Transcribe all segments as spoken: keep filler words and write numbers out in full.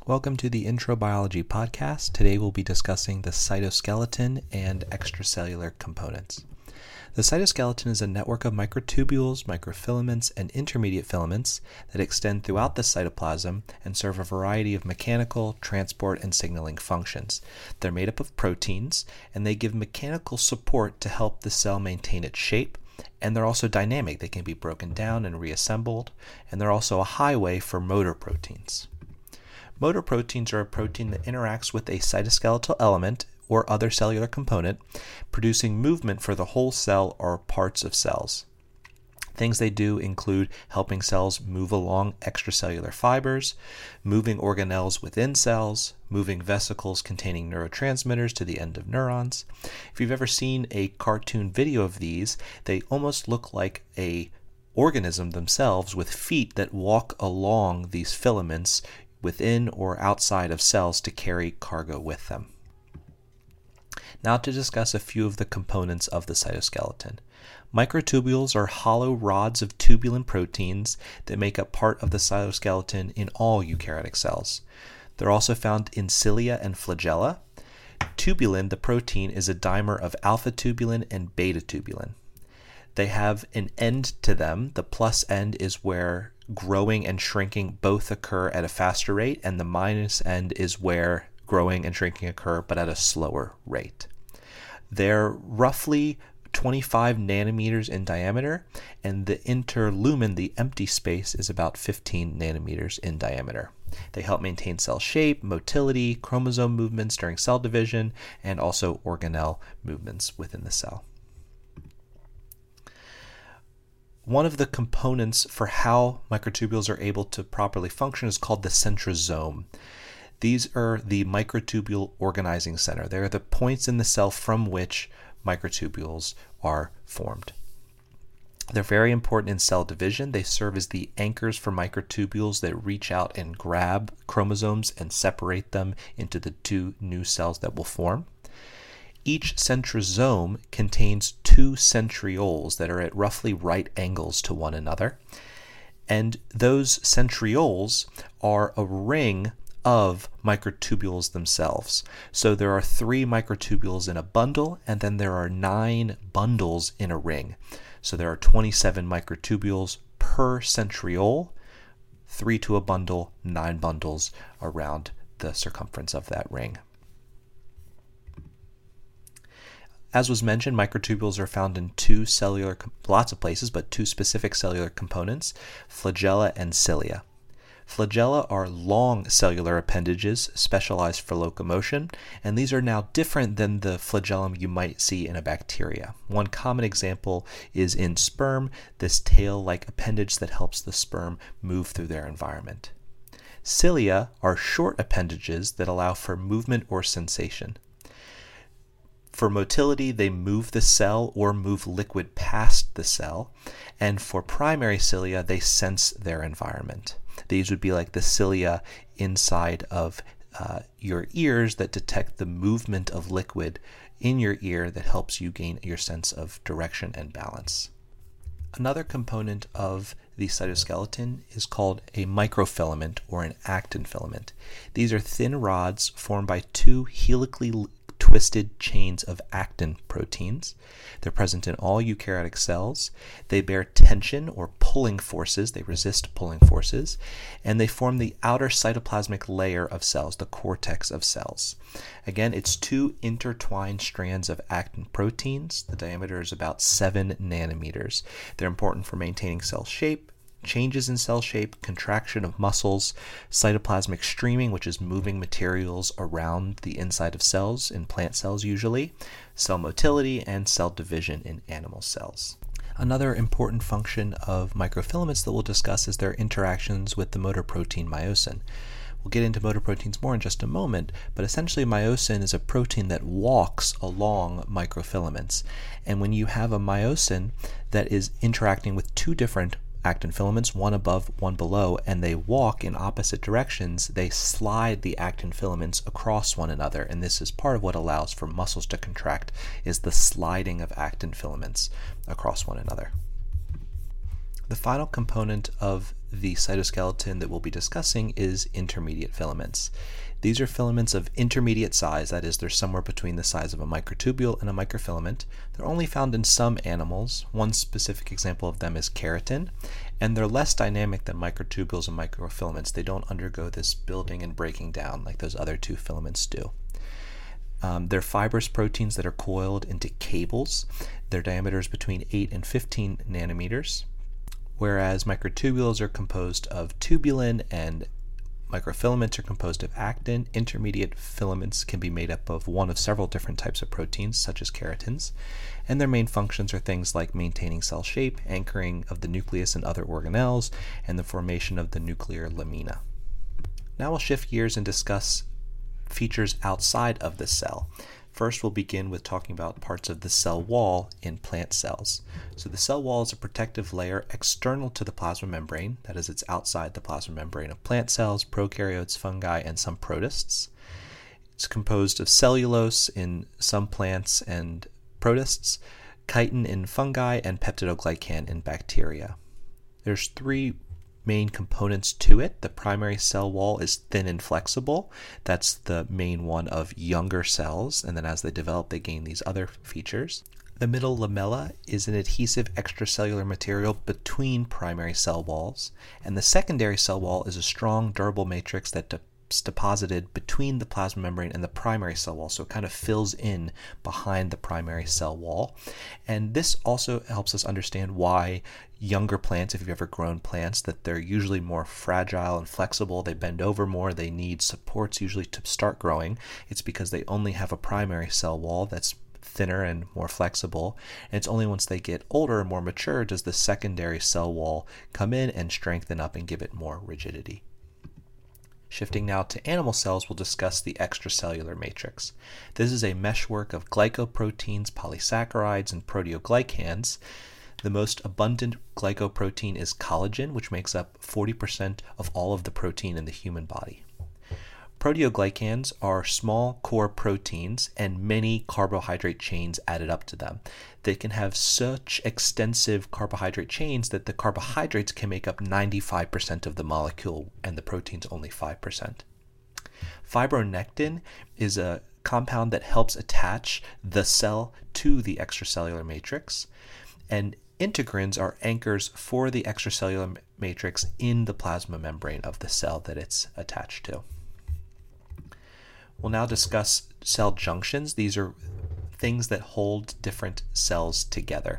Welcome to the Intro Biology podcast. Today we'll be discussing the cytoskeleton and extracellular components. The cytoskeleton is a network of microtubules, microfilaments, and intermediate filaments that extend throughout the cytoplasm and serve a variety of mechanical, transport, and signaling functions. They're made up of proteins, and they give mechanical support to help the cell maintain its shape, and they're also dynamic. They can be broken down and reassembled, and they're also a highway for motor proteins. Motor proteins are a protein that interacts with a cytoskeletal element or other cellular component, producing movement for the whole cell or parts of cells. Things they do include helping cells move along extracellular fibers, moving organelles within cells, moving vesicles containing neurotransmitters to the end of neurons. If you've ever seen a cartoon video of these, they almost look like a organism themselves with feet that walk along these filaments within or outside of cells to carry cargo with them. Now to discuss a few of the components of the cytoskeleton. Microtubules are hollow rods of tubulin proteins that make up part of the cytoskeleton in all eukaryotic cells. They're also found in cilia and flagella. Tubulin, the protein, is a dimer of alpha tubulin and beta tubulin. They have an end to them. The plus end is where growing and shrinking both occur at a faster rate, and the minus end is where growing and shrinking occur, but at a slower rate. They're roughly twenty-five nanometers in diameter, and the interlumen, the empty space, is about fifteen nanometers in diameter. They help maintain cell shape, motility, chromosome movements during cell division, and also organelle movements within the cell. One of the components for how microtubules are able to properly function is called the centrosome. These are the microtubule organizing center. They are the points in the cell from which microtubules are formed. They're very important in cell division. They serve as the anchors for microtubules that reach out and grab chromosomes and separate them into the two new cells that will form. Each centrosome contains two centrioles that are at roughly right angles to one another. And those centrioles are a ring of microtubules themselves. So there are three microtubules in a bundle, and then there are nine bundles in a ring. So there are twenty-seven microtubules per centriole, three to a bundle, nine bundles around the circumference of that ring. As was mentioned, microtubules are found in two cellular, lots of places, but two specific cellular components, flagella and cilia. Flagella are long cellular appendages specialized for locomotion, and these are now different than the flagellum you might see in a bacteria. One common example is in sperm, this tail-like appendage that helps the sperm move through their environment. Cilia are short appendages that allow for movement or sensation. For motility, they move the cell or move liquid past the cell, and for primary cilia, they sense their environment. These would be like the cilia inside of uh, your ears that detect the movement of liquid in your ear that helps you gain your sense of direction and balance. Another component of the cytoskeleton is called a microfilament or an actin filament. These are thin rods formed by two helically twisted chains of actin proteins. They're present in all eukaryotic cells. They bear tension or pulling forces. They resist pulling forces. And they form the outer cytoplasmic layer of cells, the cortex of cells. Again, it's two intertwined strands of actin proteins. The diameter is about seven nanometers. They're important for maintaining cell shape, changes in cell shape, contraction of muscles, cytoplasmic streaming, which is moving materials around the inside of cells, in plant cells usually, cell motility, and cell division in animal cells. Another important function of microfilaments that we'll discuss is their interactions with the motor protein myosin. We'll get into motor proteins more in just a moment, but essentially myosin is a protein that walks along microfilaments. And when you have a myosin that is interacting with two different actin filaments, one above, one below, and they walk in opposite directions, they slide the actin filaments across one another, and this is part of what allows for muscles to contract, is the sliding of actin filaments across one another. The final component of the cytoskeleton that we'll be discussing is intermediate filaments. These are filaments of intermediate size, that is, they're somewhere between the size of a microtubule and a microfilament. They're only found in some animals. One specific example of them is keratin, and they're less dynamic than microtubules and microfilaments. They don't undergo this building and breaking down like those other two filaments do. Um, they're fibrous proteins that are coiled into cables. Their diameter is between eight and fifteen nanometers, whereas microtubules are composed of tubulin and microfilaments are composed of actin. Intermediate filaments can be made up of one of several different types of proteins, such as keratins, and their main functions are things like maintaining cell shape, anchoring of the nucleus and other organelles, and the formation of the nuclear lamina. Now we'll shift gears and discuss features outside of the cell. First, we'll begin with talking about parts of the cell wall in plant cells. So the cell wall is a protective layer external to the plasma membrane, that is, it's outside the plasma membrane of plant cells, prokaryotes, fungi, and some protists. It's composed of cellulose in some plants and protists, chitin in fungi, and peptidoglycan in bacteria. There's three main components to it. The primary cell wall is thin and flexible. That's the main one of younger cells, and then as they develop, they gain these other features. The middle lamella is an adhesive extracellular material between primary cell walls, and the secondary cell wall is a strong, durable matrix that de- deposited between the plasma membrane and the primary cell wall, so it kind of fills in behind the primary cell wall. And this also helps us understand why younger plants, if you've ever grown plants, that they're usually more fragile and flexible. They bend over more. They need supports usually to start growing. It's because they only have a primary cell wall that's thinner and more flexible, and it's only once they get older and more mature does the secondary cell wall come in and strengthen up and give it more rigidity. Shifting now to animal cells, we'll discuss the extracellular matrix. This is a meshwork of glycoproteins, polysaccharides, and proteoglycans. The most abundant glycoprotein is collagen, which makes up forty percent of all of the protein in the human body. Proteoglycans are small core proteins and many carbohydrate chains added up to them. They can have such extensive carbohydrate chains that the carbohydrates can make up ninety-five percent of the molecule and the protein's only five percent. Fibronectin is a compound that helps attach the cell to the extracellular matrix, and integrins are anchors for the extracellular matrix in the plasma membrane of the cell that it's attached to. We'll now discuss cell junctions. These are things that hold different cells together.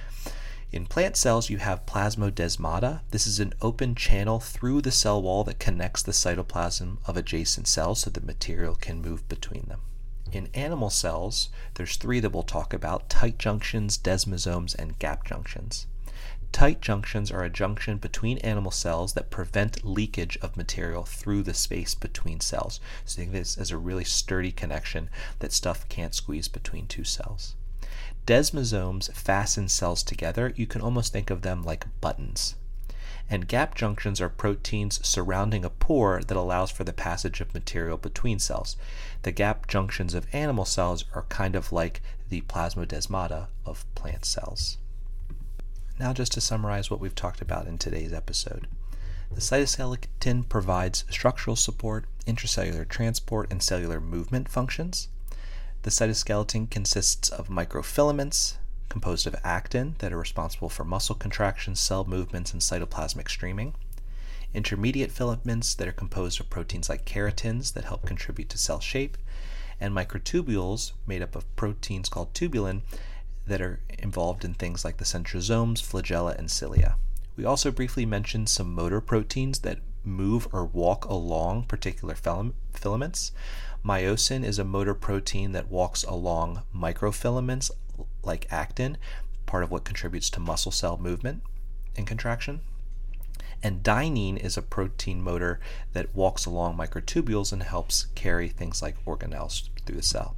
In plant cells, you have plasmodesmata. This is an open channel through the cell wall that connects the cytoplasm of adjacent cells so the material can move between them. In animal cells, there's three that we'll talk about: tight junctions, desmosomes, and gap junctions. Tight junctions are a junction between animal cells that prevent leakage of material through the space between cells. So think of this as a really sturdy connection that stuff can't squeeze between two cells. Desmosomes fasten cells together. You can almost think of them like buttons. And gap junctions are proteins surrounding a pore that allows for the passage of material between cells. The gap junctions of animal cells are kind of like the plasmodesmata of plant cells. Now, just to summarize what we've talked about in today's episode. The cytoskeleton provides structural support, intracellular transport, and cellular movement functions. The cytoskeleton consists of microfilaments composed of actin that are responsible for muscle contractions, cell movements, and cytoplasmic streaming. Intermediate filaments that are composed of proteins like keratins that help contribute to cell shape. And microtubules made up of proteins called tubulin that are involved in things like the centrosomes, flagella, and cilia. We also briefly mentioned some motor proteins that move or walk along particular filaments. Myosin is a motor protein that walks along microfilaments like actin, part of what contributes to muscle cell movement and contraction. And dynein is a protein motor that walks along microtubules and helps carry things like organelles through the cell.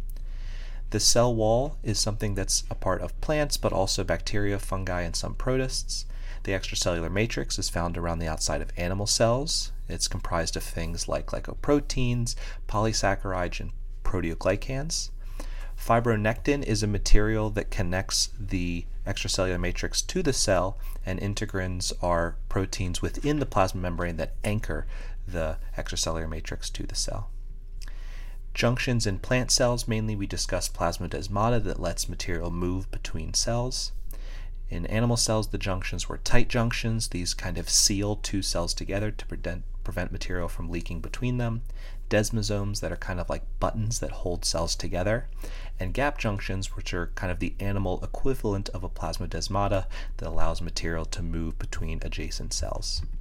The cell wall is something that's a part of plants, but also bacteria, fungi, and some protists. The extracellular matrix is found around the outside of animal cells. It's comprised of things like glycoproteins, polysaccharides, and proteoglycans. Fibronectin is a material that connects the extracellular matrix to the cell, and integrins are proteins within the plasma membrane that anchor the extracellular matrix to the cell. Junctions in plant cells, mainly we discussed plasmodesmata that lets material move between cells. In animal cells, the junctions were tight junctions. These kind of seal two cells together to prevent, prevent material from leaking between them. Desmosomes that are kind of like buttons that hold cells together. And gap junctions, which are kind of the animal equivalent of a plasmodesmata that allows material to move between adjacent cells.